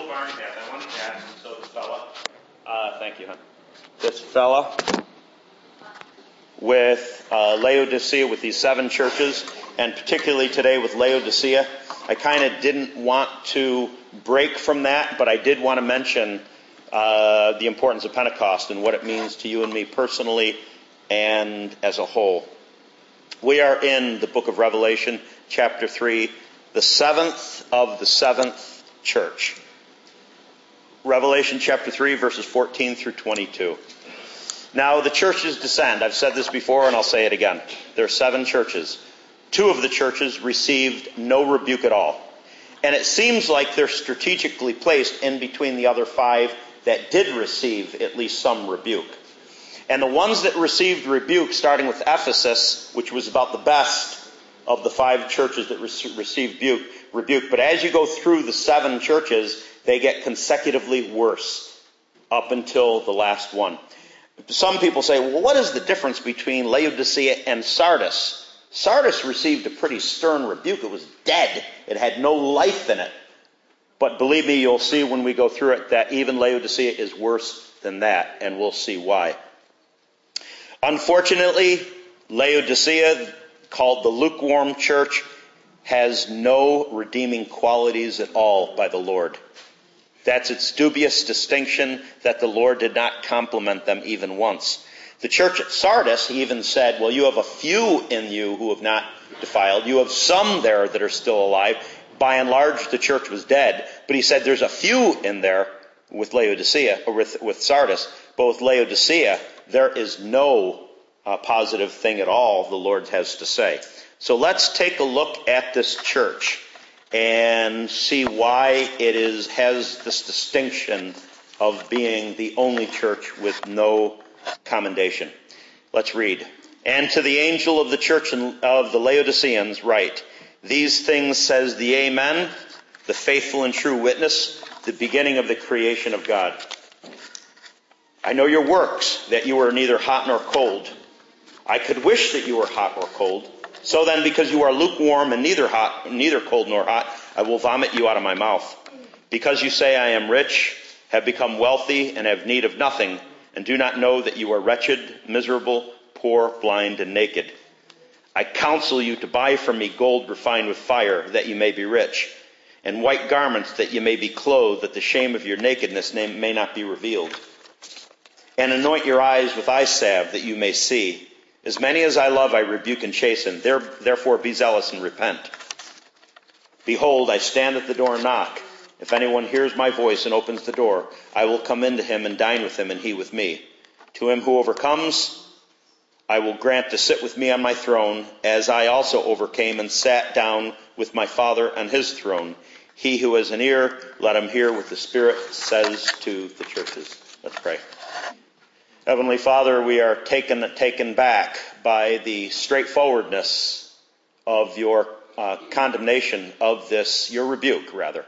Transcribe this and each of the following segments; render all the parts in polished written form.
Barn has. I wanted to ask, so this fella, thank you, hon. This fella with Laodicea, with these 7 churches, and particularly today with Laodicea, I kind of didn't want to break from that, but I did want to mention the importance of Pentecost and what it means to you and me personally and as a whole. We are in the book of Revelation, chapter 3, the 7th of the 7th church. Revelation chapter 3, verses 14 through 22. Now the churches descend. I've said this before and I'll say it again. There are 7 churches. 2 of the churches received no rebuke at all. And it seems like they're strategically placed in between the other 5 that did receive at least some rebuke. And the ones that received rebuke, starting with Ephesus, which was about the best of the 5 churches that received rebuke. But as you go through the 7 churches, they get consecutively worse up until the last one. Some people say, well, what is the difference between Laodicea and Sardis? Sardis received a pretty stern rebuke. It was dead. It had no life in it. But believe me, you'll see when we go through it that even Laodicea is worse than that, and we'll see why. Unfortunately, Laodicea, called the lukewarm church, has no redeeming qualities at all by the Lord. That's its dubious distinction, that the Lord did not compliment them even once. The church at Sardis even said, well, you have a few in you who have not defiled. You have some there that are still alive. By and large, the church was dead. But he said there's a few in there with Laodicea, or with Sardis. But with Laodicea, there is no positive thing at all the Lord has to say. So let's take a look at this church and see why it has this distinction of being the only church with no commendation. Let's read. And to the angel of the church of the Laodiceans write, these things says the Amen, the faithful and true witness, the beginning of the creation of God. I know your works, that you are neither hot nor cold. I could wish that you were hot or cold. So then, because you are lukewarm and neither cold nor hot, I will vomit you out of my mouth. Because you say, I am rich, have become wealthy, and have need of nothing, and do not know that you are wretched, miserable, poor, blind, and naked. I counsel you to buy from me gold refined with fire, that you may be rich, and white garments, that you may be clothed, that the shame of your nakedness may not be revealed. And anoint your eyes with eye salve, that you may see. As many as I love, I rebuke and chasten. Therefore be zealous and repent. Behold, I stand at the door and knock. If anyone hears my voice and opens the door, I will come into him and dine with him and he with me. To him who overcomes, I will grant to sit with me on my throne, as I also overcame and sat down with my Father on his throne. He who has an ear, let him hear what the Spirit says to the churches. Let's pray. Heavenly Father, we are taken back by the straightforwardness of your condemnation of this, your rebuke, rather,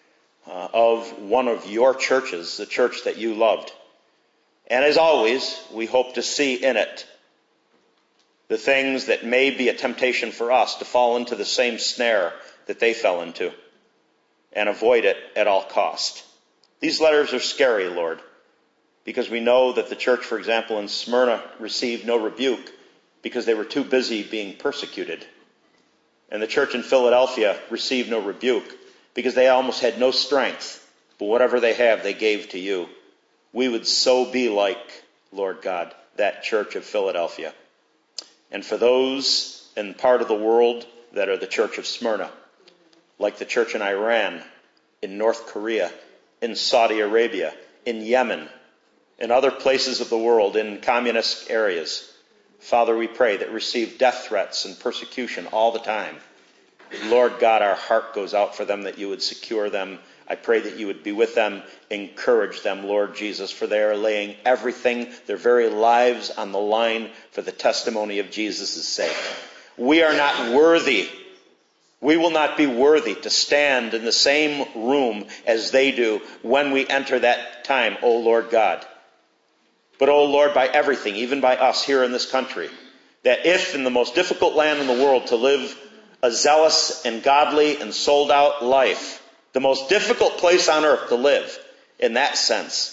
of one of your churches, the church that you loved. And as always, we hope to see in it the things that may be a temptation for us to fall into the same snare that they fell into and avoid it at all cost. These letters are scary, Lord, because we know that the church, for example, in Smyrna received no rebuke because they were too busy being persecuted. And the church in Philadelphia received no rebuke because they almost had no strength, but whatever they have, they gave to you. We would so be like, Lord God, that church of Philadelphia. And for those in part of the world that are the church of Smyrna, like the church in Iran, in North Korea, in Saudi Arabia, in Yemen, in other places of the world, in communist areas, Father, we pray that receive death threats and persecution all the time. Lord God, our heart goes out for them, that you would secure them. I pray that you would be with them, encourage them, Lord Jesus, for they are laying everything, their very lives on the line for the testimony of Jesus' sake. We are not worthy. We will not be worthy to stand in the same room as they do when we enter that time, O Lord God. But, O Lord, by everything, even by us here in this country, that if in the most difficult land in the world to live a zealous and godly and sold out life, The most difficult place on earth to live, in that sense.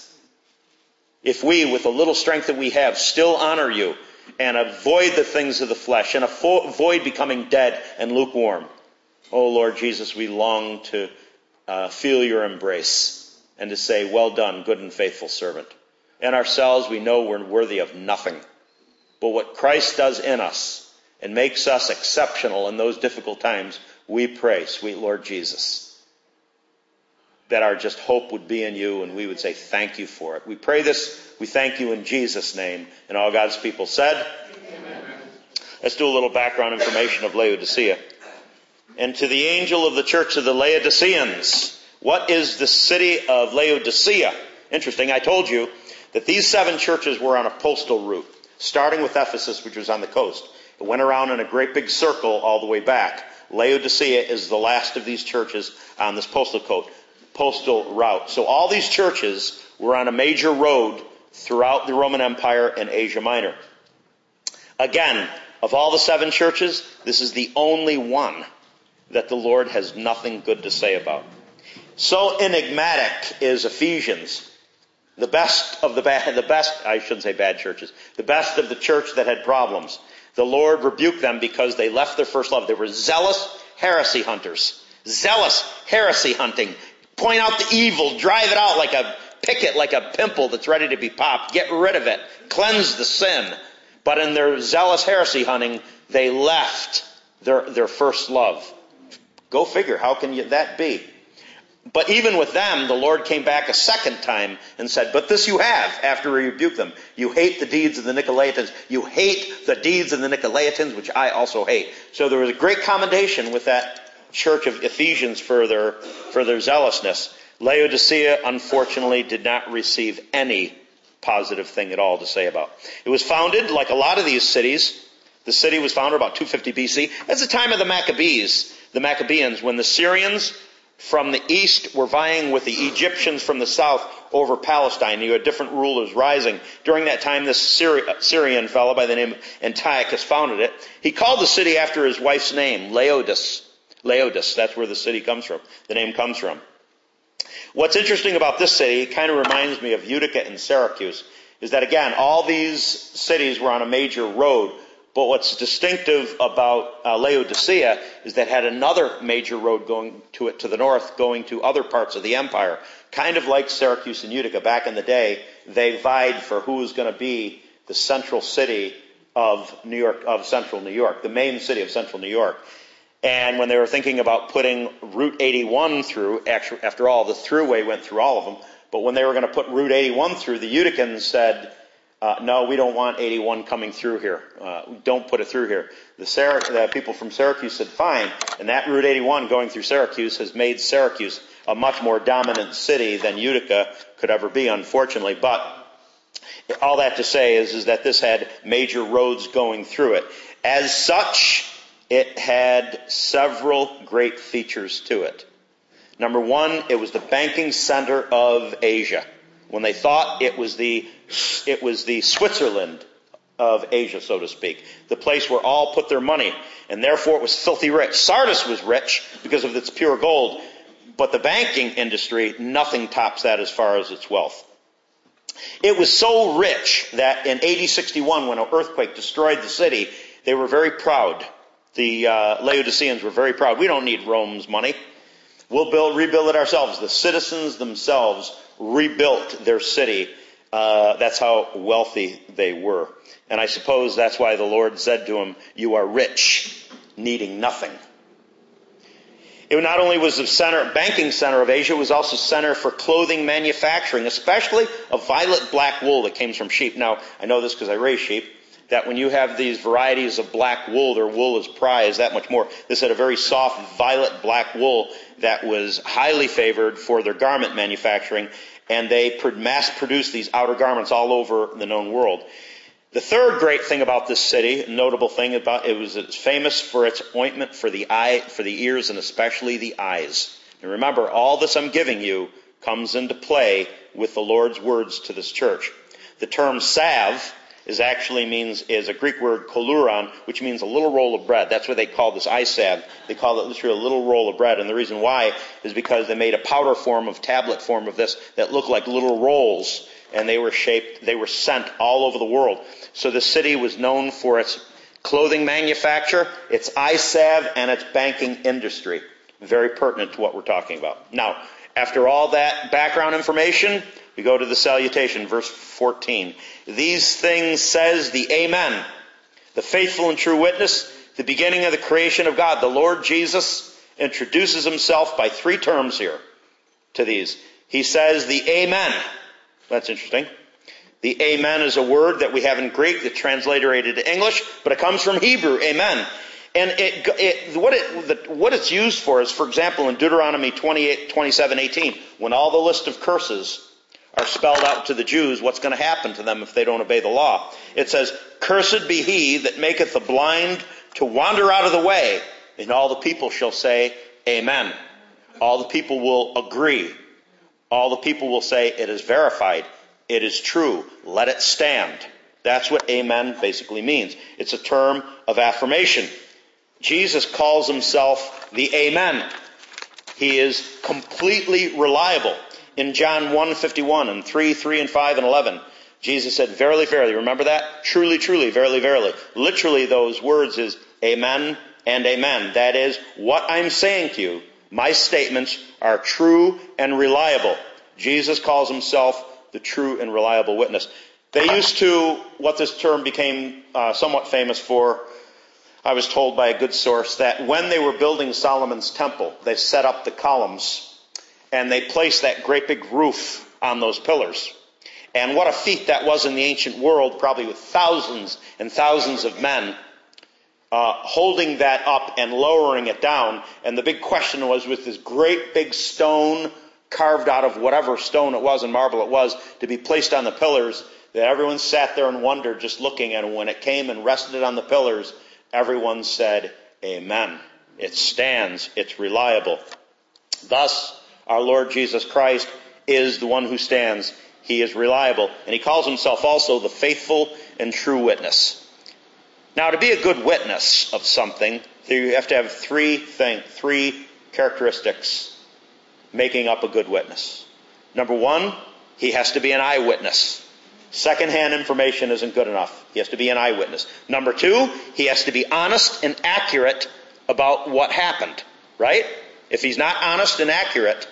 If we, with the little strength that we have, still honor you and avoid the things of the flesh and avoid becoming dead and lukewarm. Oh, Lord Jesus, we long to feel your embrace and to say, well done, good and faithful servant. And ourselves, we know we're worthy of nothing. But what Christ does in us and makes us exceptional in those difficult times, we pray, sweet Lord Jesus, that our just hope would be in you, and we would say thank you for it. We pray this, we thank you in Jesus' name. And all God's people said, amen. Let's do a little background information of Laodicea. And to the angel of the church of the Laodiceans, what is the city of Laodicea? Interesting, I told you that these 7 churches were on a postal route, starting with Ephesus, which was on the coast. It went around in a great big circle all the way back. Laodicea is the last of these churches on this postal route. So all these churches were on a major road throughout the Roman Empire and Asia Minor. Again, of all the 7 churches, this is the only one that the Lord has nothing good to say about. So enigmatic is Ephesians, the best of the best, I shouldn't say bad churches, the best of the church that had problems. The Lord rebuked them because they left their first love. They were zealous heresy hunters. Zealous heresy hunting. Point out the evil, drive it out like a picket, like a pimple that's ready to be popped. Get rid of it. Cleanse the sin. But in their zealous heresy hunting, they left their first love. Go figure, how can that be? But even with them, the Lord came back a second time and said, but this you have, after he rebuked them. You hate the deeds of the Nicolaitans. You hate the deeds of the Nicolaitans, which I also hate. So there was a great commendation with that church of Ephesians for their zealousness. Laodicea, unfortunately, did not receive any positive thing at all to say about. It was founded, like a lot of these cities, the city was founded about 250 BC. That's the time of the Maccabees, when the Syrians from the east were vying with the Egyptians from the south over Palestine. You had different rulers rising. During that time, this Syrian fellow by the name of Antiochus founded it. He called the city after his wife's name, Laodice. Laodice, that's where the city comes from. The name comes from. What's interesting about this city, it kind of reminds me of Utica and Syracuse, is that again, all these cities were on a major road. But what's distinctive about Laodicea is that it had another major road going to it to the north, going to other parts of the empire. Kind of like Syracuse and Utica. Back in the day, they vied for who was going to be the central city of New York, of central New York, the main city of central New York. And when they were thinking about putting Route 81 through, after all, the thruway went through all of them, but when they were going to put Route 81 through, the Uticans said, no, we don't want 81 coming through here. Don't put it through here. The people from Syracuse said, fine. And that Route 81 going through Syracuse has made Syracuse a much more dominant city than Utica could ever be, unfortunately. But all that to say is that this had major roads going through it. As such, it had several great features to it. Number one, it was the banking center of Asia. When they thought it was the Switzerland of Asia, so to speak, the place where all put their money, and therefore it was filthy rich. Sardis was rich because of its pure gold, but the banking industry, nothing tops that as far as its wealth. It was so rich that in AD 61, when an earthquake destroyed the city, they were very proud. The Laodiceans were very proud. We don't need Rome's money. We'll rebuild it ourselves. The citizens themselves rebuilt their city. That's how wealthy they were. And I suppose that's why the Lord said to him, you are rich, needing nothing. It not only was the banking center of Asia, it was also center for clothing manufacturing, especially a violet black wool that came from sheep. Now, I know this because I raise sheep, that when you have these varieties of black wool, their wool is prized that much more. This had a very soft violet black wool that was highly favored for their garment manufacturing, and they mass-produced these outer garments all over the known world. The third great thing about this city, a notable thing about it, was it's famous for its ointment for the ears, and especially the eyes. And remember, all this I'm giving you comes into play with the Lord's words to this church. The term salve is a Greek word koluron, which means a little roll of bread. That's what they call this eye salve. They call it literally a little roll of bread. And the reason why is because they made a powder tablet form of this that looked like little rolls. And they were sent all over the world. So the city was known for its clothing manufacture, its eye salve, and its banking industry. Very pertinent to what we're talking about. Now, after all that background information, we go to the salutation, verse 14. These things says the Amen, the faithful and true witness, the beginning of the creation of God. The Lord Jesus introduces himself by 3 terms here to these. He says the Amen. That's interesting. The Amen is a word that we have in Greek that transliterated to English, but it comes from Hebrew, Amen. And what it's used for is, for example, in Deuteronomy 27:18, when all the list of curses are spelled out to the Jews, what's going to happen to them if they don't obey the law. It says, "Cursed be he that maketh the blind to wander out of the way." And all the people shall say, Amen. All the people will agree. All the people will say, it is verified. It is true. Let it stand. That's what Amen basically means. It's a term of affirmation. Jesus calls himself the Amen. He is completely reliable. In John 1:51 and 3 and 5 and 11, Jesus said, "Verily, verily." Remember that? Truly, truly, verily, verily. Literally, those words is Amen and Amen. That is, what I'm saying to you, my statements are true and reliable. Jesus calls himself the true and reliable witness. They used to, what this term became somewhat famous for, I was told by a good source, that when they were building Solomon's temple, they set up the columns and they placed that great big roof on those pillars. And what a feat that was in the ancient world, probably with thousands and thousands of men holding that up and lowering it down. And the big question was, with this great big stone carved out of whatever stone it was and marble it was to be placed on the pillars, that everyone sat there and wondered just looking at it. When it came and rested on the pillars, everyone said, Amen. It stands. It's reliable. Thus, our Lord Jesus Christ is the one who stands. He is reliable. And he calls himself also the faithful and true witness. Now, to be a good witness of something, you have to have three characteristics making up a good witness. Number one, he has to be an eyewitness. Secondhand information isn't good enough. He has to be an eyewitness. Number two, he has to be honest and accurate about what happened, right? If he's not honest and accurate,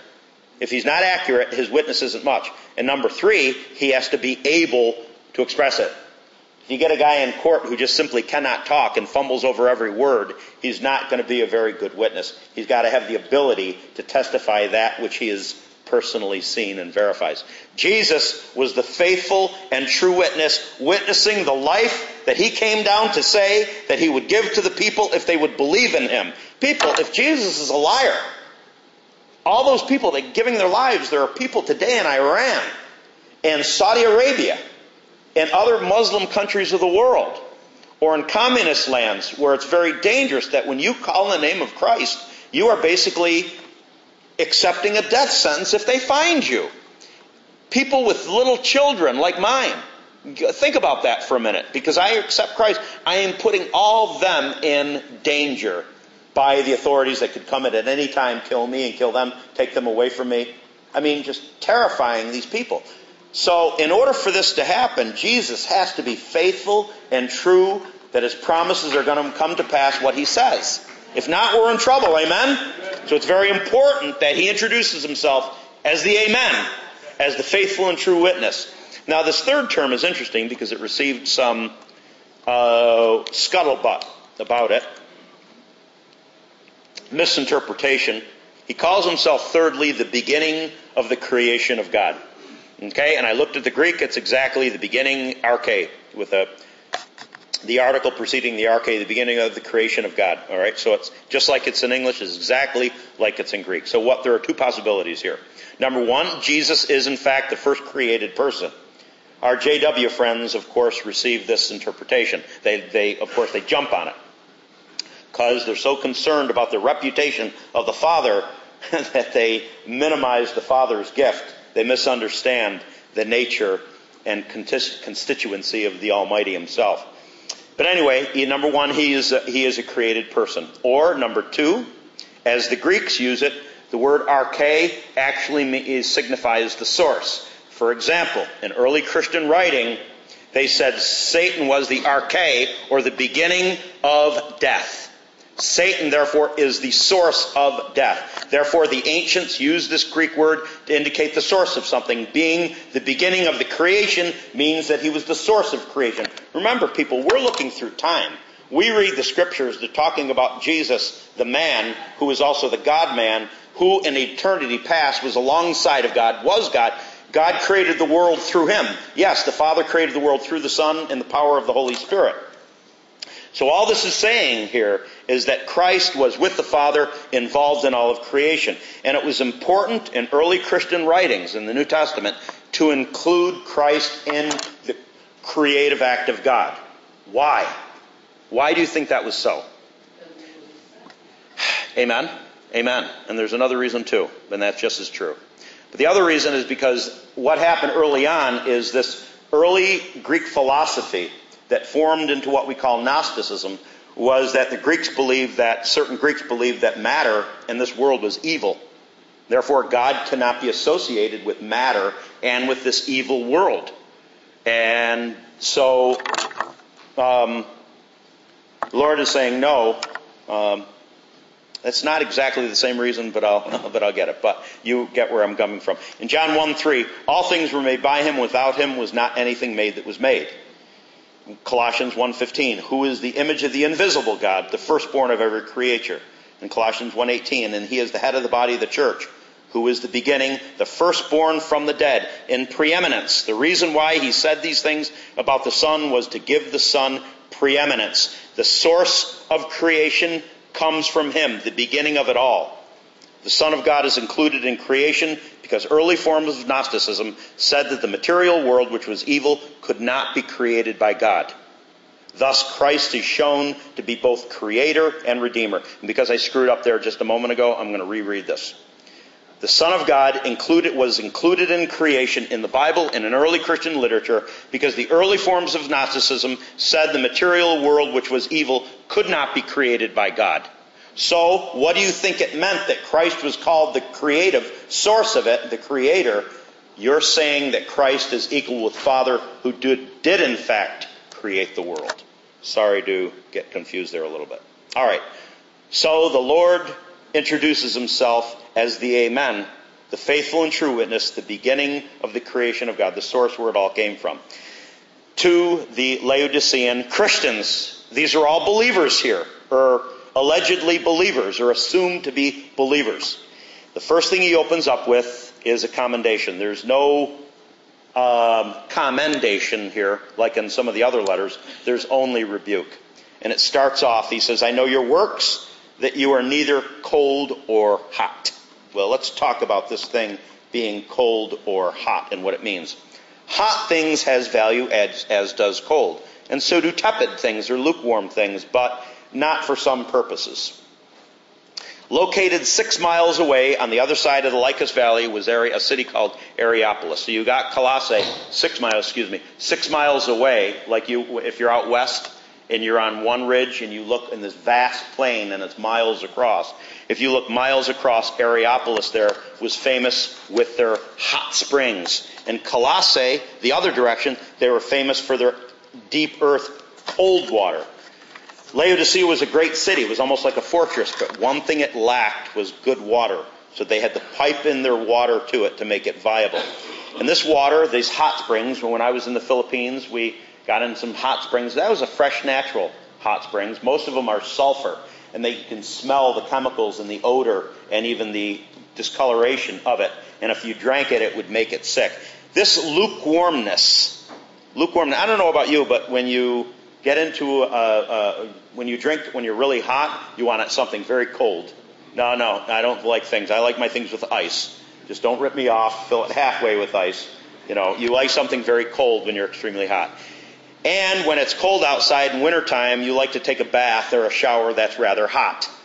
his witness isn't much. And number three, he has to be able to express it. If you get a guy in court who just simply cannot talk and fumbles over every word, he's not going to be a very good witness. He's got to have the ability to testify that which he has personally seen and verifies. Jesus was the faithful and true witness, witnessing the life that he came down to say that he would give to the people if they would believe in him. People, if Jesus is a liar, all those people that giving their lives, there are people today in Iran and Saudi Arabia and other Muslim countries of the world, or in communist lands where it's very dangerous that when you call in the name of Christ, you are basically accepting a death sentence if they find you. People with little children like mine. Think about that for a minute. Because I accept Christ, I am putting all of them in danger by the authorities that could come at any time, kill me and kill them, take them away from me. I mean, just terrifying these people. So in order for this to happen, Jesus has to be faithful and true, that his promises are going to come to pass what he says. If not, we're in trouble, amen? So it's very important that he introduces himself as the Amen, as the faithful and true witness. Now this third term is interesting because it received some scuttlebutt about it. Misinterpretation. He calls himself, thirdly, the beginning of the creation of God. Okay, and I looked at the Greek, it's exactly the beginning, arche, with the article preceding the arche, the beginning of the creation of God. All right, so it's just like it's in English, it's exactly like it's in Greek. So there are two possibilities here. Number one, Jesus is in fact the first created person. Our JW friends, of course, receive this interpretation. They jump on it because they're so concerned about the reputation of the Father that they minimize the Father's gift. They misunderstand the nature and constituency of the Almighty himself. But anyway, number one, he is a created person. Or number two, as the Greeks use it, the word arche actually signifies the source. For example, in early Christian writing, they said Satan was the arche, or the beginning of death. Satan, therefore, is the source of death. Therefore, the ancients used this Greek word to indicate the source of something. Being the beginning of the creation means that he was the source of creation. Remember, people, we're looking through time. We read the scriptures, they're talking about Jesus, the man, who is also the God-man, who in eternity past was alongside of God, was God. God created the world through him. Yes, the Father created the world through the Son in the power of the Holy Spirit. So all this is saying here is that Christ was with the Father, involved in all of creation. And it was important in early Christian writings in the New Testament to include Christ in the creative act of God. Why? Why do you think that was so? Amen? Amen. And there's another reason too, and that's just as true. But the other reason is because what happened early on is this early Greek philosophy that formed into what we call Gnosticism was that certain Greeks believed that matter in this world was evil. Therefore, God cannot be associated with matter and with this evil world. And so, the Lord is saying, no, that's not exactly the same reason, but I'll get it. But you get where I'm coming from. In John 1:3, all things were made by him. Without him was not anything made that was made. Colossians 1:15, who is the image of the invisible God, the firstborn of every creature. In Colossians 1:18, and he is the head of the body of the church, who is the beginning, the firstborn from the dead, in preeminence. The reason why he said these things about the Son was to give the Son preeminence. The source of creation comes from him, the beginning of it all. The Son of God is included in creation because early forms of Gnosticism said that the material world, which was evil, could not be created by God. Thus, Christ is shown to be both creator and redeemer. And because I screwed up there just a moment ago, I'm going to reread this. The Son of God was included in creation in the Bible and in early Christian literature because the early forms of Gnosticism said the material world, which was evil, could not be created by God. So, what do you think it meant that Christ was called the creative source of it, the creator? You're saying that Christ is equal with Father, who did in fact create the world. Sorry to get confused there a little bit. All right. So the Lord introduces himself as the Amen, the faithful and true witness, the beginning of the creation of God, the source where it all came from. To the Laodicean Christians, these are all believers here, or allegedly believers, or assumed to be believers. The first thing he opens up with is a commendation. There's no commendation here, like in some of the other letters. There's only rebuke. And it starts off, he says, I know your works, that you are neither cold or hot. Well, let's talk about this thing being cold or hot and what it means. Hot things has value as does cold. And so do tepid things or lukewarm things, but not for some purposes. Located 6 miles away on the other side of the Lycus Valley was a city called Areopolis. So you got Colossae, 6 miles away, like if you're out west and you're on one ridge and you look in this vast plain and it's miles across. If you look miles across, Areopolis there was famous with their hot springs. And Colossae, the other direction, they were famous for their deep earth cold water. Laodicea was a great city. It was almost like a fortress, but one thing it lacked was good water. So they had to pipe in their water to it to make it viable. And this water, these hot springs, when I was in the Philippines, we got in some hot springs. That was a fresh, natural hot springs. Most of them are sulfur, and they can smell the chemicals and the odor and even the discoloration of it. And if you drank it, it would make it sick. This lukewarmness, I don't know about you, but when you get into when you drink, when you're really hot, you want something very cold. No, I don't like things. I like my things with ice. Just don't rip me off. Fill it halfway with ice. You like something very cold when you're extremely hot. And when it's cold outside in wintertime, you like to take a bath or a shower that's rather hot.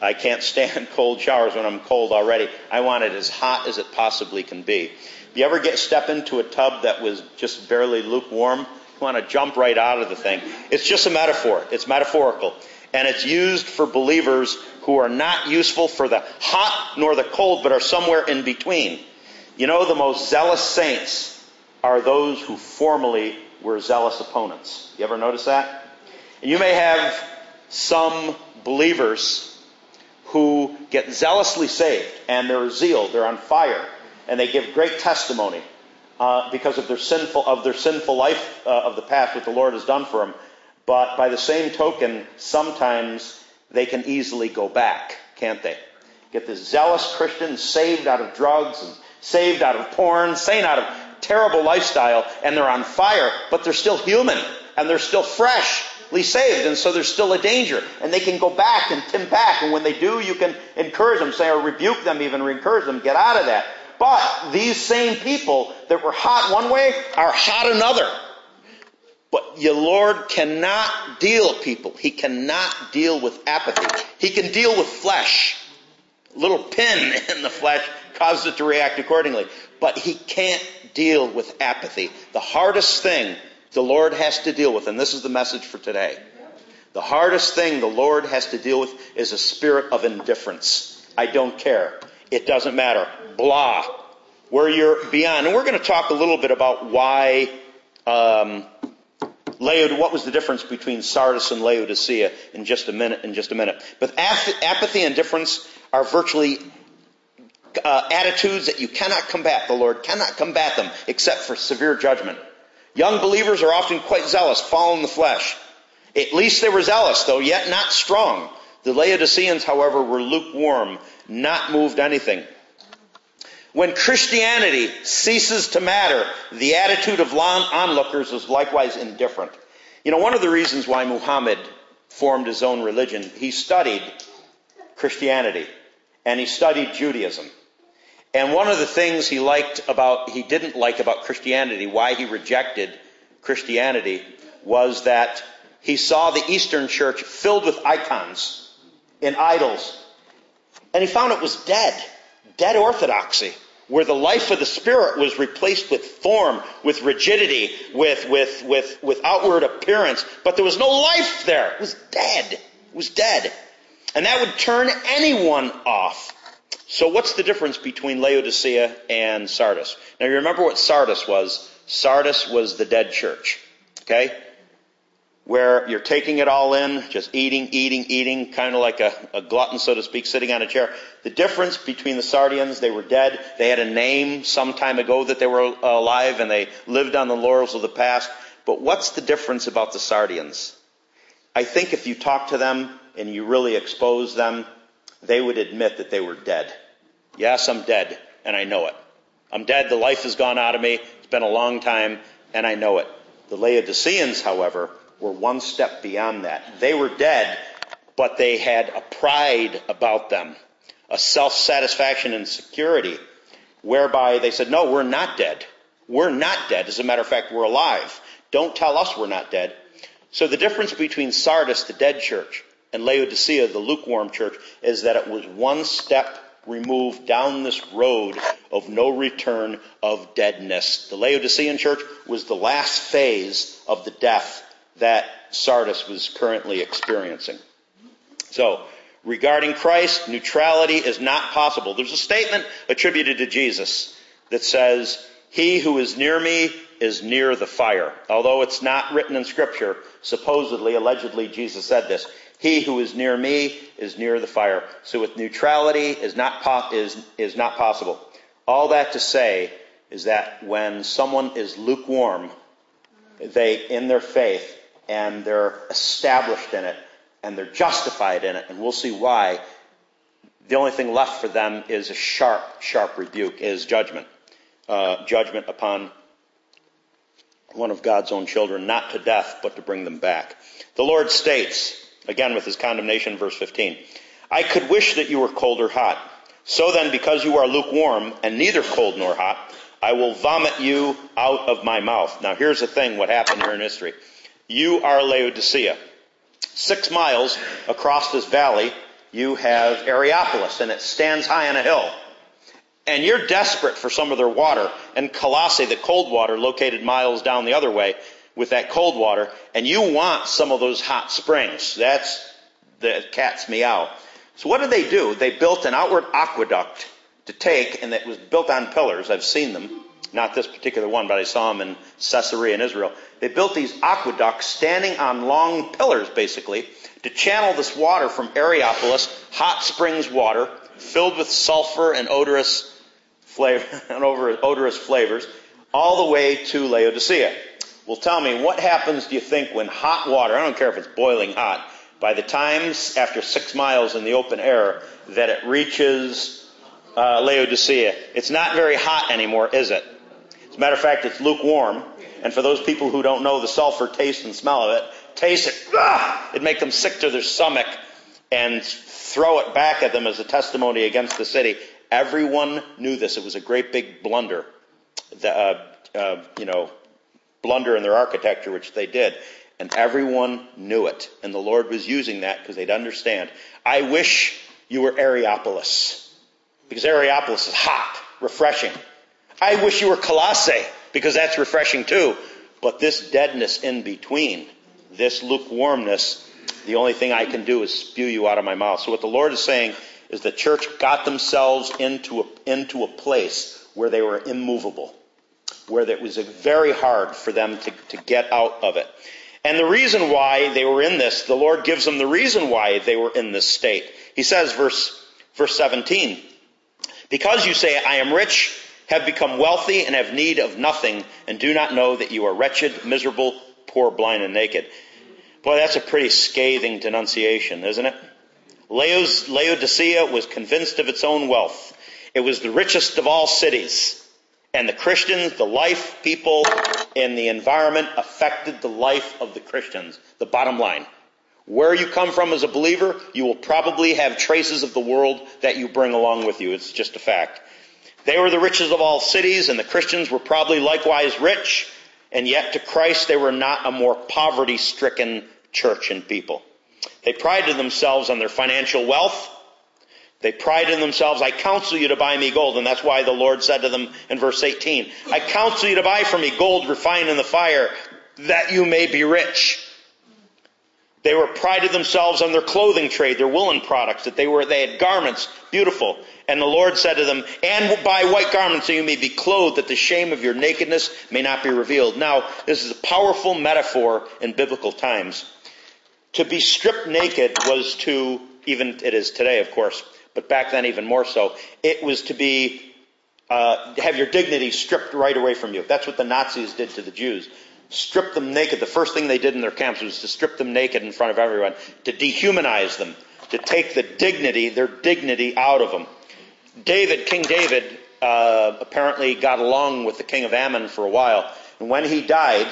I can't stand cold showers when I'm cold already. I want it as hot as it possibly can be. You ever step into a tub that was just barely lukewarm? You want to jump right out of the thing. It's just a metaphor. It's metaphorical. And it's used for believers who are not useful for the hot nor the cold, but are somewhere in between. You know, the most zealous saints are those who formerly were zealous opponents. You ever notice that? And you may have some believers who get zealously saved, and they're zeal, they're on fire, and they give great testimony because of their sinful life of the past, what the Lord has done for them. But by the same token, sometimes they can easily go back, can't they? Get this zealous Christian saved out of drugs, and saved out of porn, saved out of terrible lifestyle, and they're on fire, but they're still human, and they're still freshly saved, and so there's still a danger. And they can go back and tim back, and when they do, you can encourage them, say, or rebuke them even, or encourage them, get out of that. But these same people that were hot one way are hot another. But your Lord cannot deal, people. He cannot deal with apathy. He can deal with flesh. A little pin in the flesh causes it to react accordingly. But he can't deal with apathy. The hardest thing the Lord has to deal with, and this is the message for today, the hardest thing the Lord has to deal with is a spirit of indifference. I don't care. It doesn't matter. Blah. Where you're beyond. And we're going to talk a little bit about why what was the difference between Sardis and Laodicea in just a minute. But apathy and indifference are virtually attitudes that you cannot combat. The Lord cannot combat them except for severe judgment. Young believers are often quite zealous, following the flesh. At least they were zealous, though yet not strong. The Laodiceans, however, were lukewarm, not moved anything. When Christianity ceases to matter, the attitude of onlookers is likewise indifferent. You know, one of the reasons why Muhammad formed his own religion, he studied Christianity and he studied Judaism. And one of the things he didn't like about Christianity, why he rejected Christianity, was that he saw the Eastern Church filled with icons and idols. And he found it was dead orthodoxy, where the life of the Spirit was replaced with form, with rigidity, with outward appearance. But there was no life there. It was dead. It was dead. And that would turn anyone off. So what's the difference between Laodicea and Sardis? Now you remember what Sardis was. Sardis was the dead church. Okay? Where you're taking it all in, just eating, kind of like a glutton, so to speak, sitting on a chair. The difference between the Sardians, they were dead. They had a name some time ago that they were alive, and they lived on the laurels of the past. But what's the difference about the Sardians? I think if you talk to them and you really expose them, they would admit that they were dead. Yes, I'm dead, and I know it. I'm dead. The life has gone out of me. It's been a long time, and I know it. The Laodiceans, however, were one step beyond that. They were dead, but they had a pride about them, a self-satisfaction and security, whereby they said, no, we're not dead. We're not dead. As a matter of fact, we're alive. Don't tell us we're not dead. So the difference between Sardis, the dead church, and Laodicea, the lukewarm church, is that it was one step removed down this road of no return of deadness. The Laodicean church was the last phase of the death that Sardis was currently experiencing. So, regarding Christ, neutrality is not possible. There's a statement attributed to Jesus that says, "He who is near me is near the fire." Although it's not written in Scripture, supposedly, allegedly, Jesus said this. He who is near me is near the fire. So with neutrality is not possible. All that to say is that when someone is lukewarm, in their faith, and they're established in it, and they're justified in it, and we'll see why, the only thing left for them is a sharp rebuke, is judgment. Judgment upon one of God's own children, not to death, but to bring them back. The Lord states, again with his condemnation, verse 15, "I could wish that you were cold or hot. So then, because you are lukewarm and neither cold nor hot, I will vomit you out of my mouth." Now here's the thing, what happened here in history. You are Laodicea. 6 miles across this valley you have Areopolis, and it stands high on a hill. And you're desperate for some of their water. And Colossae, the cold water, located miles down the other way with that cold water, and you want some of those hot springs. That's the cat's meow. So what did they do? They built an outward aqueduct to take, and it was built on pillars. I've seen them. Not this particular one, but I saw them in Caesarea in Israel. They built these aqueducts standing on long pillars, basically, to channel this water from Areopolis, hot springs water, filled with sulfur and odorous flavors, all the way to Laodicea. Well, tell me, what happens, do you think, when hot water, I don't care if it's boiling hot, by the time, after 6 miles in the open air, that it reaches Laodicea, it's not very hot anymore, is it? As a matter of fact, it's lukewarm. And for those people who don't know the sulfur taste and smell of it, taste it, it'd make them sick to their stomach and throw it back at them as a testimony against the city. Everyone knew this. It was a great big blunder, blunder in their architecture, which they did. And everyone knew it. And the Lord was using that because they'd understand. I wish you were Areopolis, because Areopolis is hot, refreshing. I wish you were Colossae, because that's refreshing too. But this deadness in between, this lukewarmness, the only thing I can do is spew you out of my mouth. So what the Lord is saying is the church got themselves into a place where they were immovable, where it was very hard for them to get out of it. And the reason why they were in this, the Lord gives them the reason why they were in this state. He says, verse 17, because you say, I am rich, have become wealthy, and have need of nothing, and do not know that you are wretched, miserable, poor, blind, and naked. Boy, that's a pretty scathing denunciation, isn't it? Laodicea was convinced of its own wealth. It was the richest of all cities. And the Christians, the life, people, and the environment affected the life of the Christians. The bottom line. Where you come from as a believer, you will probably have traces of the world that you bring along with you. It's just a fact. They were the richest of all cities, and the Christians were probably likewise rich, and yet to Christ they were not a more poverty-stricken church and people. They prided themselves on their financial wealth. They prided themselves, I counsel you to buy me gold. And that's why the Lord said to them in verse 18, I counsel you to buy for me gold refined in the fire, that you may be rich. They were prided themselves on their clothing trade, their woolen products, that they had garments, beautiful. And the Lord said to them, and buy white garments so you may be clothed, that the shame of your nakedness may not be revealed. Now, this is a powerful metaphor in biblical times. To be stripped naked was to, even it is today, of course, but back then even more so, it was to be, have your dignity stripped right away from you. That's what the Nazis did to the Jews. Stripped them naked. The first thing they did in their camps was to strip them naked in front of everyone, to dehumanize them, to take the dignity, their dignity out of them. King David, apparently got along with the king of Ammon for a while. And when he died,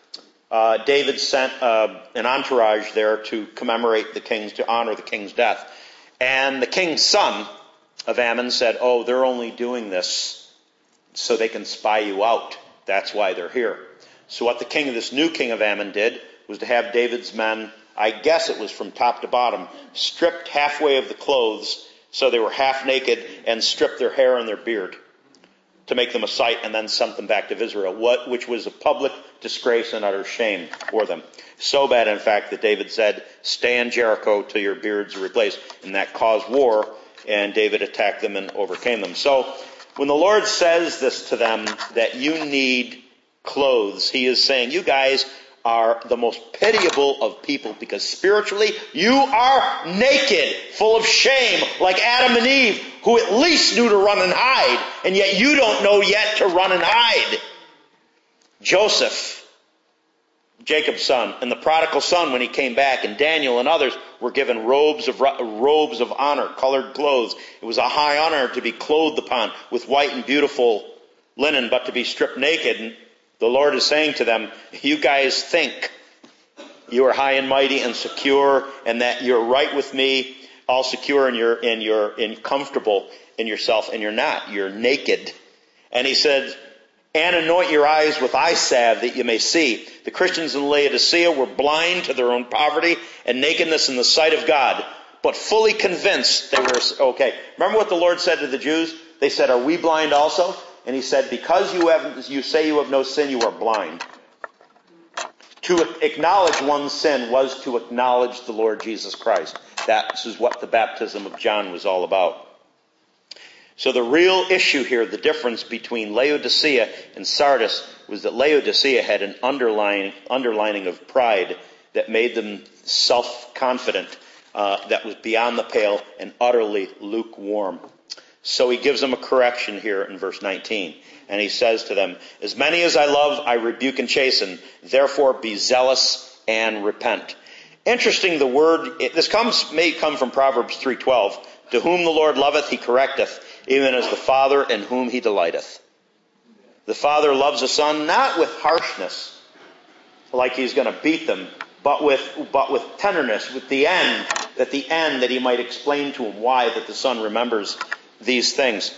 David sent an entourage there to commemorate to honor the king's death. And the king's son of Ammon said, oh, they're only doing this so they can spy you out. That's why they're here. So what this new king of Ammon did was to have David's men, I guess it was from top to bottom, stripped halfway of the clothes so they were half naked, and stripped their hair and their beard to make them a sight, and then sent them back to Israel, which was a public disgrace and utter shame for them. So bad, in fact, that David said, stay in Jericho till your beards are replaced. And that caused war, and David attacked them and overcame them. So when the Lord says this to them, that you need clothes, he is saying, you guys are the most pitiable of people, because spiritually you are naked, full of shame, like Adam and Eve, who at least knew to run and hide, and yet you don't know yet to run and hide. Joseph, Jacob's son, and the prodigal son, when he came back, and Daniel and others were given robes of honor, colored clothes. It was a high honor to be clothed upon with white and beautiful linen, but to be stripped naked. And the Lord is saying to them, you guys think you are high and mighty and secure, and that you're right with me, all secure, and you're comfortable in yourself, and you're not. You're naked. And he said, and anoint your eyes with eye salve that you may see. The Christians in Laodicea were blind to their own poverty and nakedness in the sight of God, but fully convinced they were okay. Remember what the Lord said to the Jews? They said, "Are we blind also?" And he said, "Because you say you have no sin, you are blind." To acknowledge one's sin was to acknowledge the Lord Jesus Christ. That is what the baptism of John was all about. So the real issue here, the difference between Laodicea and Sardis, was that Laodicea had an underlining of pride that made them self-confident, that was beyond the pale and utterly lukewarm. So he gives them a correction here in verse 19. And he says to them, "As many as I love, I rebuke and chasten. Therefore be zealous and repent." Interesting, the word, this may come from Proverbs 3:12. "To whom the Lord loveth, he correcteth, even as the Father in whom he delighteth." The Father loves a Son not with harshness, like he's going to beat them, but with tenderness, with the end, that he might explain to him why that the Son remembers these things.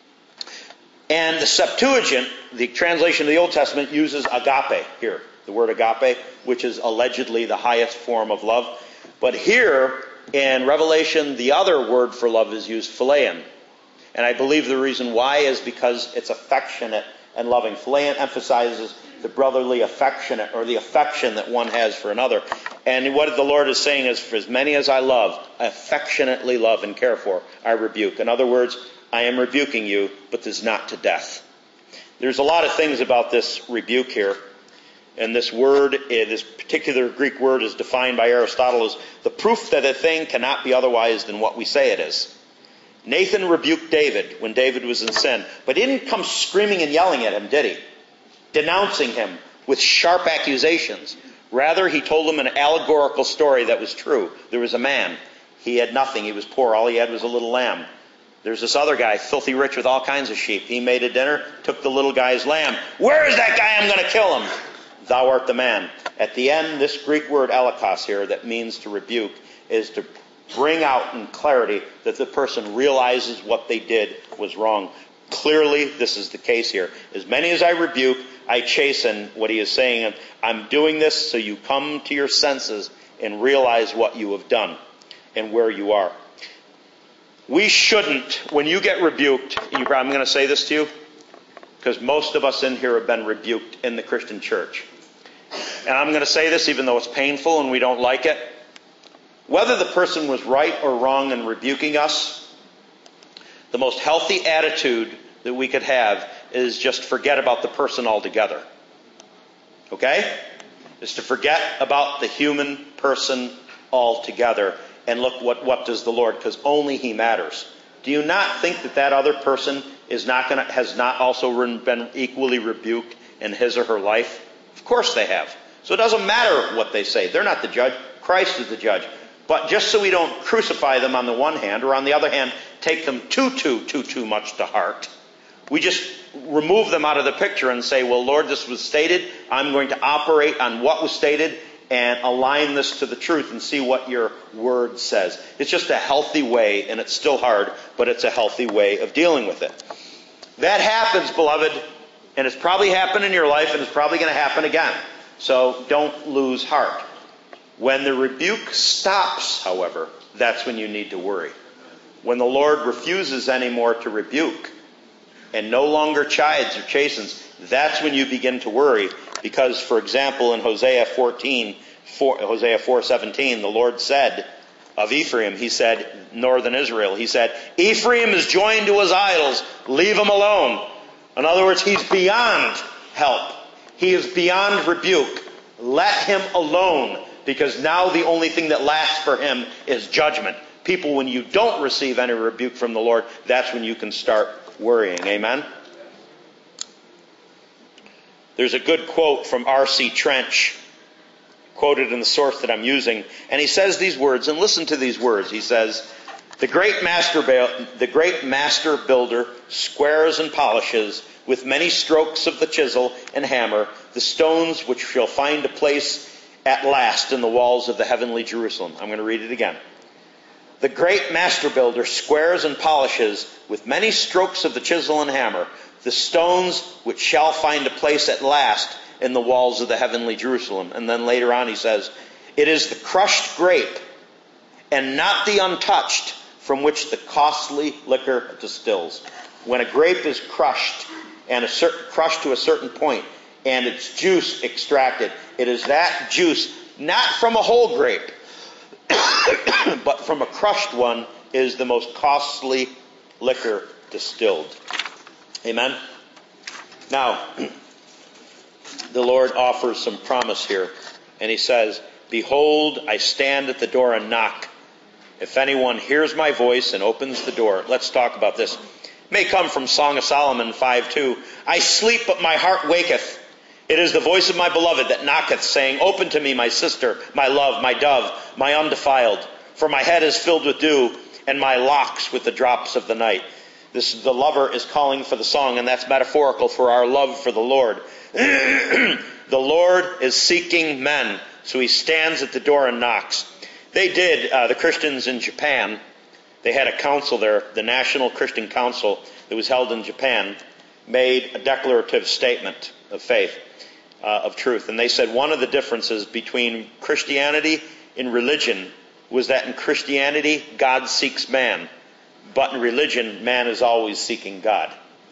And the Septuagint, the translation of the Old Testament, uses agape here, the word agape, which is allegedly the highest form of love. But here in Revelation, the other word for love is used, philaion. And I believe the reason why is because it's affectionate and loving. Philaion emphasizes the brotherly affectionate, or the affection that one has for another. And what the Lord is saying is, "For as many as I love, I affectionately love and care for, I rebuke." In other words, I am rebuking you, but this is not to death. There's a lot of things about this rebuke here. And this word, this particular Greek word, is defined by Aristotle as the proof that a thing cannot be otherwise than what we say it is. Nathan rebuked David when David was in sin, but he didn't come screaming and yelling at him, did he? Denouncing him with sharp accusations. Rather, he told him an allegorical story that was true. There was a man. He had nothing. He was poor. All he had was a little lamb. There's this other guy, filthy rich with all kinds of sheep. He made a dinner, took the little guy's lamb. "Where is that guy? I'm going to kill him." Thou art the man. At the end, this Greek word elikos here, that means to rebuke, is to bring out in clarity that the person realizes what they did was wrong. Clearly, this is the case here. As many as I rebuke, I chasten. What he is saying, I'm doing this so you come to your senses and realize what you have done and where you are. We shouldn't, when you get rebuked, I'm going to say this to you, because most of us in here have been rebuked in the Christian church. And I'm going to say this even though it's painful and we don't like it. Whether the person was right or wrong in rebuking us, the most healthy attitude that we could have is just forget about the person altogether. Okay? Is to forget about the human person altogether and look what does the Lord, because only He matters. Do you not think that other person has not also been equally rebuked in his or her life? Of course they have. So it doesn't matter what they say. They're not the judge. Christ is the judge. But just so we don't crucify them on the one hand, or on the other hand, take them too much to heart, we just remove them out of the picture and say, well, Lord, this was stated. I'm going to operate on what was stated and align this to the truth and see what your word says. It's just a healthy way, and it's still hard, but it's a healthy way of dealing with it. That happens, beloved, and it's probably happened in your life, and it's probably going to happen again. So don't lose heart. When the rebuke stops, however, that's when you need to worry. When the Lord refuses anymore to rebuke and no longer chides or chastens, that's when you begin to worry. Because, for example, in Hosea 4:17, the Lord said of Ephraim, He said, northern Israel, He said, Ephraim is joined to his idols, leave him alone. In other words, he's beyond help. He is beyond rebuke. Let him alone, because now the only thing that lasts for him is judgment. People, when you don't receive any rebuke from the Lord, that's when you can start worrying. Amen? There's a good quote from R.C. Trench, quoted in the source that I'm using, and he says these words, and listen to these words. He says, the great master builder squares and polishes with many strokes of the chisel and hammer the stones which shall find a place at last in the walls of the heavenly Jerusalem. I'm going to read it again. The great master builder squares and polishes with many strokes of the chisel and hammer the stones which shall find a place at last in the walls of the heavenly Jerusalem. And then later on he says, it is the crushed grape and not the untouched, from which the costly liquor distills. When a grape is crushed crushed to a certain point, and its juice extracted, it is that juice, not from a whole grape, but from a crushed one, is the most costly liquor distilled. Amen? Now, the Lord offers some promise here, and he says, "Behold, I stand at the door and knock. If anyone hears my voice and opens the door." Let's talk about this. It may come from Song of Solomon 5:2. "I sleep, but my heart waketh. It is the voice of my beloved that knocketh, saying, Open to me, my sister, my love, my dove, my undefiled. For my head is filled with dew, and my locks with the drops of the night." The lover is calling for the song, and that's metaphorical for our love for the Lord. The Lord is seeking men, so he stands at the door and knocks. They did, the Christians in Japan, they had a council there, the National Christian Council that was held in Japan, made a declarative statement of faith, of truth. And they said one of the differences between Christianity and religion was that in Christianity, God seeks man. But in religion, man is always seeking God.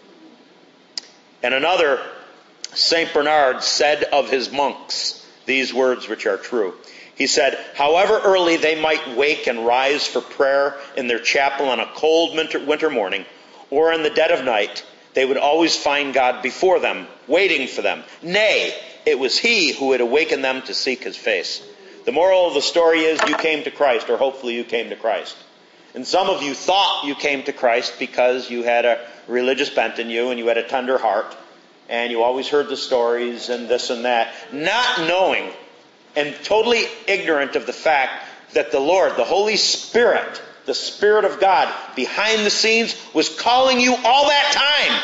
And another, St. Bernard, said of his monks these words which are true. He said, "However early they might wake and rise for prayer in their chapel on a cold winter morning, or in the dead of night, they would always find God before them, waiting for them. Nay, it was he who had awakened them to seek his face." The moral of the story is you came to Christ, or hopefully you came to Christ. And some of you thought you came to Christ because you had a religious bent in you and you had a tender heart and you always heard the stories and this and that, not knowing and totally ignorant of the fact that the Lord, the Holy Spirit, the Spirit of God behind the scenes was calling you all that time.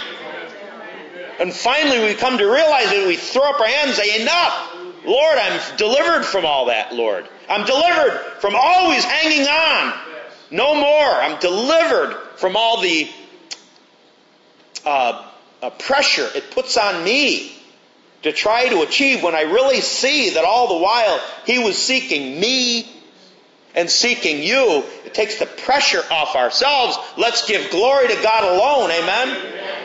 And finally we come to realize it, we throw up our hands and say, "Enough! Lord, I'm delivered from all that, Lord. I'm delivered from always hanging on. No more. I'm delivered from all the pressure it puts on me to try to achieve when I really see that all the while he was seeking me and seeking you." It takes the pressure off ourselves. Let's give glory to God alone. Amen?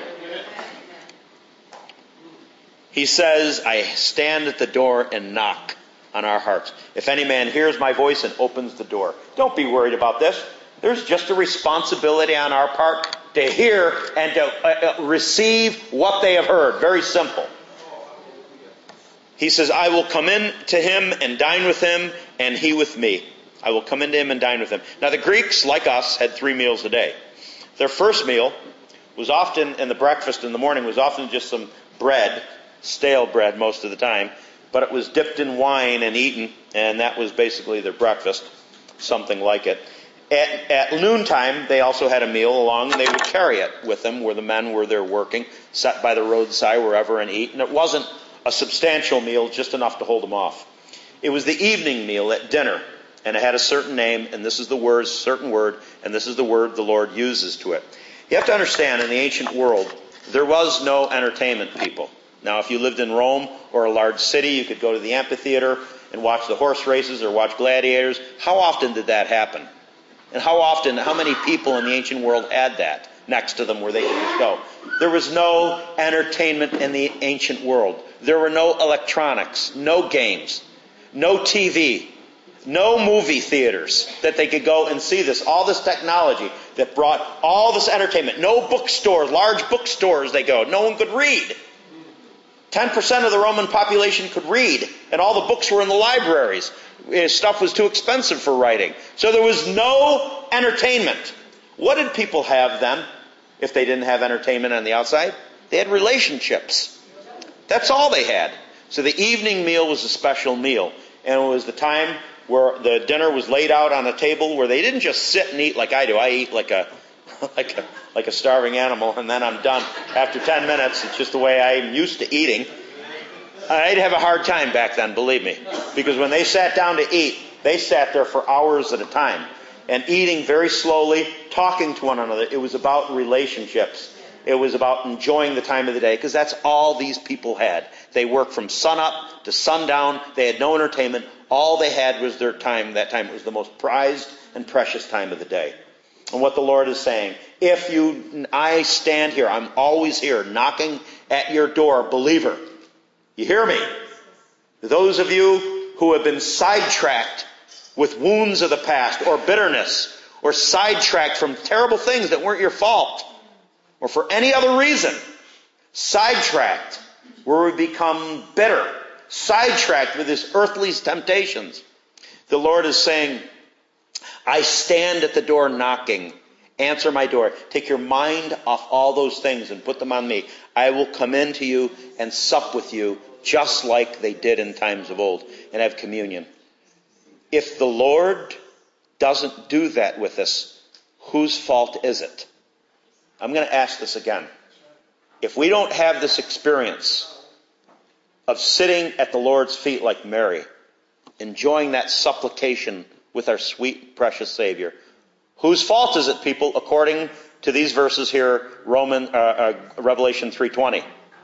He says, "I stand at the door and knock on our hearts. If any man hears my voice and opens the door." Don't be worried about this. There's just a responsibility on our part to hear and to receive what they have heard. Very simple. He says, "I will come in to him and dine with him, and he with me." I will come into him and dine with him. Now the Greeks, like us, had 3 meals a day. Their first meal was often, and the breakfast in the morning was often just some bread, stale bread most of the time, but it was dipped in wine and eaten, and that was basically their breakfast, something like it. At noontime, they also had a meal along, and they would carry it with them where the men were there working, sat by the roadside wherever and eat. And it wasn't a substantial meal, just enough to hold them off. It was the evening meal at dinner, and it had a certain name, and this is the word, certain word, and this is the word the Lord uses to it. You have to understand, in the ancient world, there was no entertainment, people. Now, if you lived in Rome or a large city, you could go to the amphitheater and watch the horse races or watch gladiators. How often did that happen? And how many people in the ancient world had that next to them where they could just go? There was no entertainment in the ancient world. There were no electronics, no games, no TV, no movie theaters that they could go and see this. All this technology that brought all this entertainment. No bookstores, large bookstores they go. No one could read. 10% of the Roman population could read, and all the books were in the libraries. Stuff was too expensive for writing. So there was no entertainment. What did people have then if they didn't have entertainment on the outside? They had relationships. That's all they had. So the evening meal was a special meal. And it was the time where the dinner was laid out on a table where they didn't just sit and eat like I do. I eat like a starving animal, and then I'm done. After 10 minutes, it's just the way I'm used to eating. I'd have a hard time back then, believe me. Because when they sat down to eat, they sat there for hours at a time. And eating very slowly, talking to one another. It was about relationships. It was about enjoying the time of the day, because that's all these people had. They worked from sun up to sundown. They had no entertainment. all they had was their time. That time, it was the most prized and precious time of the day. And what the Lord is saying, I stand here, I'm always here, knocking at your door, believer. You hear me? Those of you who have been sidetracked with wounds of the past, or bitterness, or sidetracked from terrible things that weren't your fault, or for any other reason, sidetracked, where we become bitter, sidetracked with his earthly temptations. The Lord is saying, I stand at the door knocking. Answer my door. Take your mind off all those things and put them on me. I will come into you and sup with you just like they did in times of old and have communion. If the Lord doesn't do that with us, whose fault is it? I'm going to ask this again. If we don't have this experience of sitting at the Lord's feet like Mary, enjoying that supplication with our sweet, precious Savior, whose fault is it, people, according to these verses here, Revelation 3:20?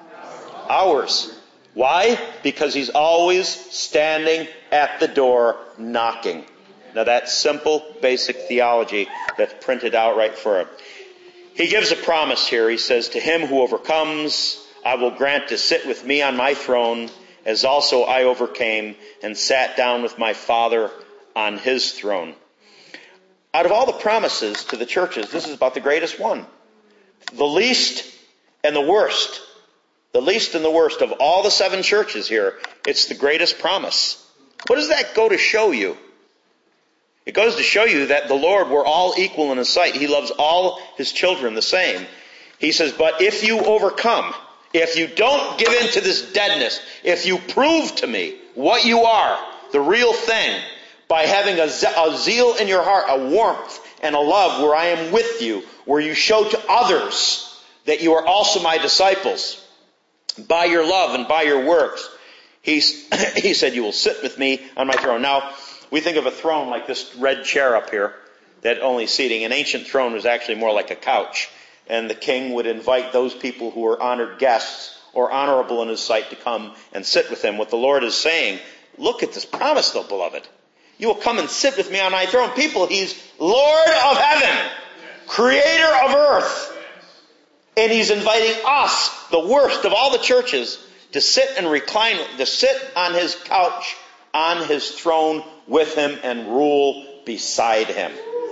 Ours. Why? Because he's always standing at the door knocking. Now that's simple, basic theology that's printed out right for it. He gives a promise here. He says, to him who overcomes, I will grant to sit with me on my throne, as also I overcame and sat down with my Father on his throne. Out of all the promises to the churches, this is about the greatest one. The least and the worst. The least and the worst of all the 7 churches here, it's the greatest promise. What does that go to show you? It goes to show you that the Lord, we're all equal in his sight. He loves all his children the same. He says, but if you overcome, if you don't give in to this deadness, if you prove to me what you are, the real thing, by having a zeal in your heart, a warmth and a love where I am with you, where you show to others that you are also my disciples, by your love and by your works, he said, you will sit with me on my throne. Now, we think of a throne like this red chair up here, that only seating. An ancient throne was actually more like a couch. And the king would invite those people who were honored guests or honorable in his sight to come and sit with him. What the Lord is saying, look at this promise though, beloved. You will come and sit with me on my throne. People, he's Lord of heaven, creator of earth. And he's inviting us, the worst of all the churches, to sit and recline, to sit on his couch, on his throne with him and rule beside him.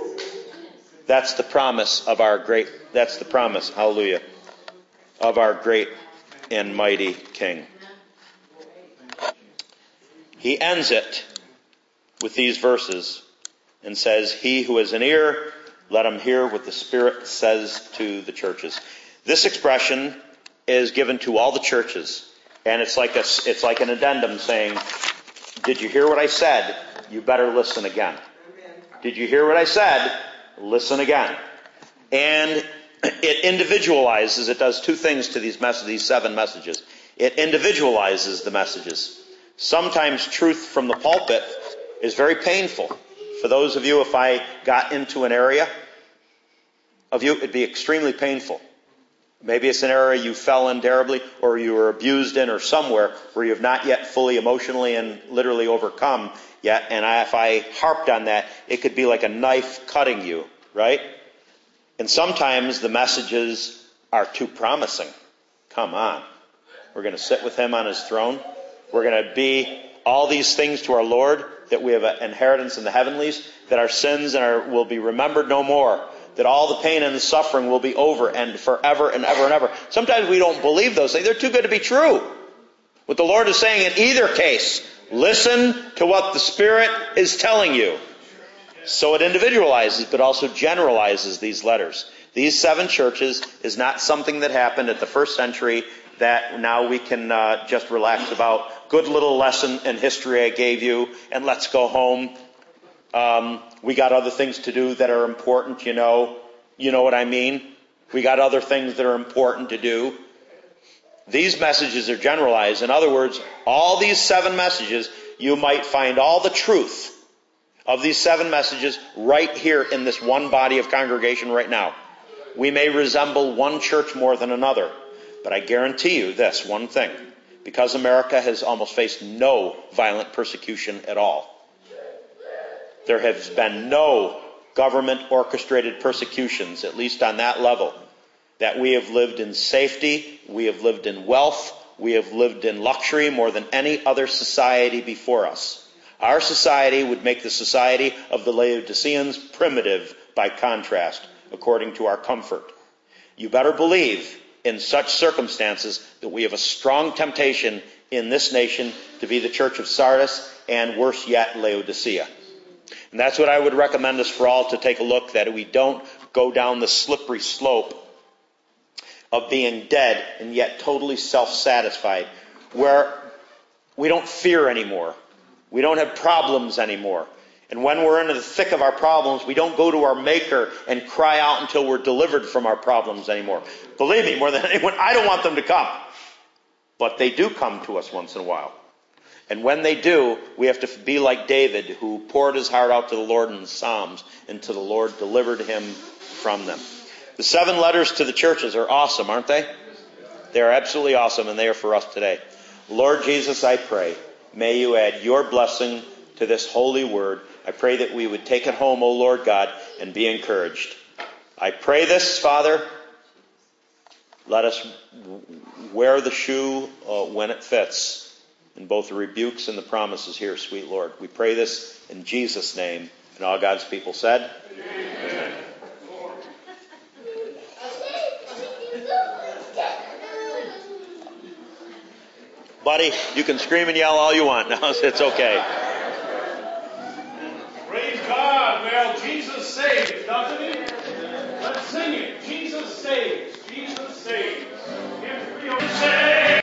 That's the promise of our great, that's the promise, hallelujah, of our great and mighty King. He ends it with these verses and says, he who has an ear, let him hear what the Spirit says to the churches. This expression is given to all the churches, and it's like an addendum saying, did you hear what I said? You better listen again. Did you hear what I said? Listen again. And it individualizes, it does 2 things to these 7 messages. It individualizes the messages. Sometimes truth from the pulpit is very painful. For those of you, if I got into an area of you, it'd be extremely painful. Maybe it's an area you fell in terribly, or you were abused in, or somewhere where you have not yet fully emotionally and literally overcome yet. And if I harped on that, it could be like a knife cutting you, right? And sometimes the messages are too promising. Come on. We're going to sit with him on his throne. We're going to be all these things to our Lord, that we have an inheritance in the heavenlies, that our sins will be remembered no more, that all the pain and the suffering will be over and forever and ever and ever. Sometimes we don't believe those things. They're too good to be true. What the Lord is saying in either case, listen to what the Spirit is telling you. So it individualizes, but also generalizes these letters. These 7 churches is not something that happened at the first century that now we can just relax about. Good little lesson in history I gave you, and let's go home. We got other things to do that are important, you know what I mean? We got other things that are important to do. These messages are generalized. In other words, all these 7 messages, you might find all the truth of these 7 messages right here in this one body of congregation right now. We may resemble one church more than another, but I guarantee you this one thing. because America has almost faced no violent persecution at all. There has been no government-orchestrated persecutions, at least on that level, that we have lived in safety, we have lived in wealth, we have lived in luxury more than any other society before us. Our society would make the society of the Laodiceans primitive by contrast, according to our comfort. You better believe in such circumstances that we have a strong temptation in this nation to be the church of Sardis and, worse yet, Laodicea. And that's what I would recommend us for all to take a look, that we don't go down the slippery slope of being dead and yet totally self-satisfied, where we don't fear anymore. We don't have problems anymore. And when we're in the thick of our problems, we don't go to our Maker and cry out until we're delivered from our problems anymore. Believe me, more than anyone, I don't want them to come. But they do come to us once in a while. And when they do, we have to be like David, who poured his heart out to the Lord in the Psalms, until the Lord delivered him from them. The 7 letters to the churches are awesome, aren't they? They are absolutely awesome, and they are for us today. Lord Jesus, I pray, may you add your blessing to this holy word. I pray that we would take it home, O Lord God, and be encouraged. I pray this, Father. Let us wear the shoe when it fits, in both the rebukes and the promises here, sweet Lord. We pray this in Jesus' name. And all God's people said, Amen. Buddy, you can scream and yell all you want now. It's okay.